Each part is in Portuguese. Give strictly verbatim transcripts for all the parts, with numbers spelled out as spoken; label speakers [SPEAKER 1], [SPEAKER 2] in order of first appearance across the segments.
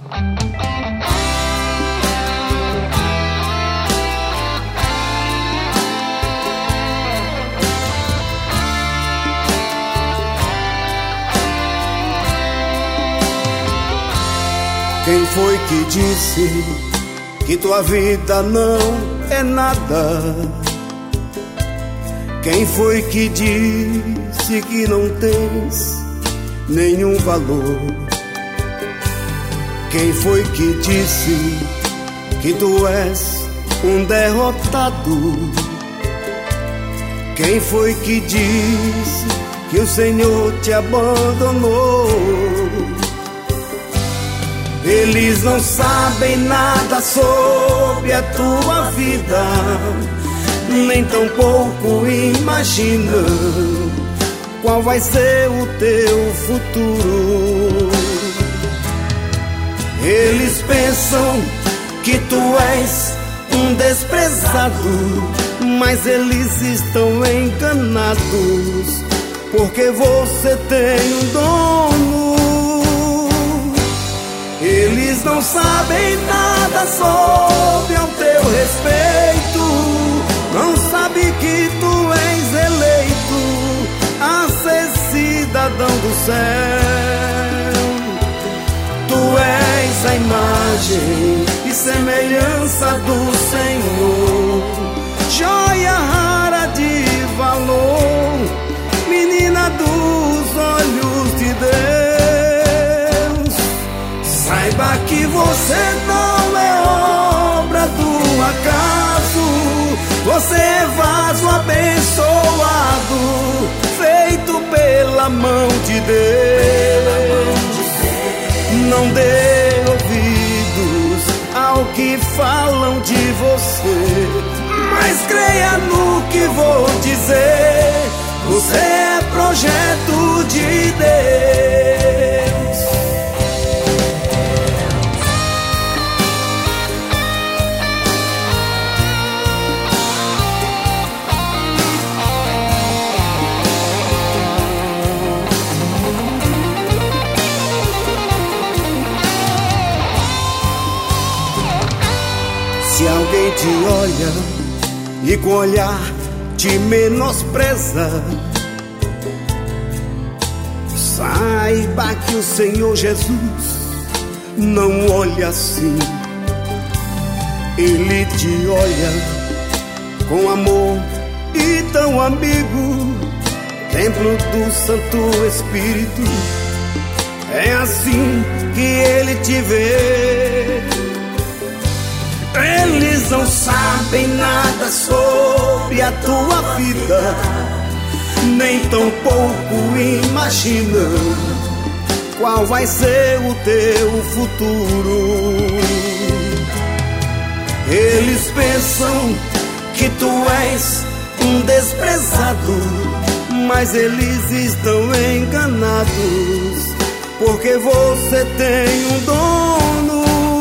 [SPEAKER 1] Quem foi que disse que tua vida não é nada? Quem foi que disse que não tens nenhum valor? Quem foi que disse que tu és um derrotado? Quem foi que disse que o Senhor te abandonou? Eles não sabem nada sobre a tua vida, nem tampouco imaginam qual vai ser o teu futuro. Eles pensam que tu és um desprezado, mas eles estão enganados, porque você tem um dono. Eles não sabem nada sobre ao teu respeito, não sabem que tu és eleito a ser cidadão do céu. Tu és a imagem e semelhança do Senhor, joia rara de valor, menina dos olhos de Deus. Saiba que você não é obra do acaso, você é vaso abençoado, feito pela mão de Deus. Não dê ouvidos ao que falam de você, mas creia no que vou dizer. Você é projeto de Deus. Se alguém te olha e com olhar te menospreza, saiba que o Senhor Jesus não olha assim. Ele te olha com amor e tão amigo, templo do Santo Espírito. É assim que Ele te vê. Eles não sabem nada sobre a tua vida, nem tampouco imaginam qual vai ser o teu futuro. Eles pensam que tu és um desprezado, mas eles estão enganados, porque você tem um dono.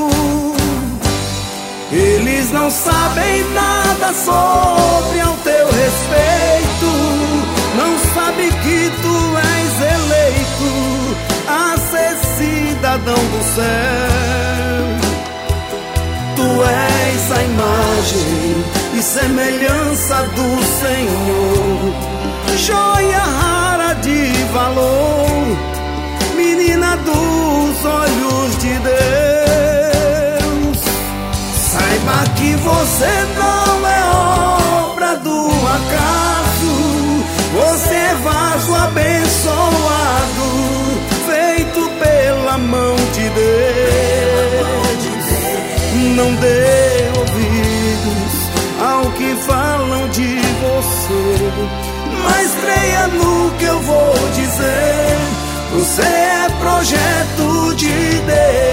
[SPEAKER 1] Eles não sabem nada sobre ao teu respeito, não sabem que tu és eleito a ser cidadão do céu. Tu és a imagem e semelhança do Senhor, joia rara de valor, menina dos olhos de Deus. Saiba que você não é obra do acaso, você é vaso abençoado, feito pela mão de Deus. Não dê ouvidos ao que falam de você, mas creia no que eu vou dizer. Você é projeto de Deus.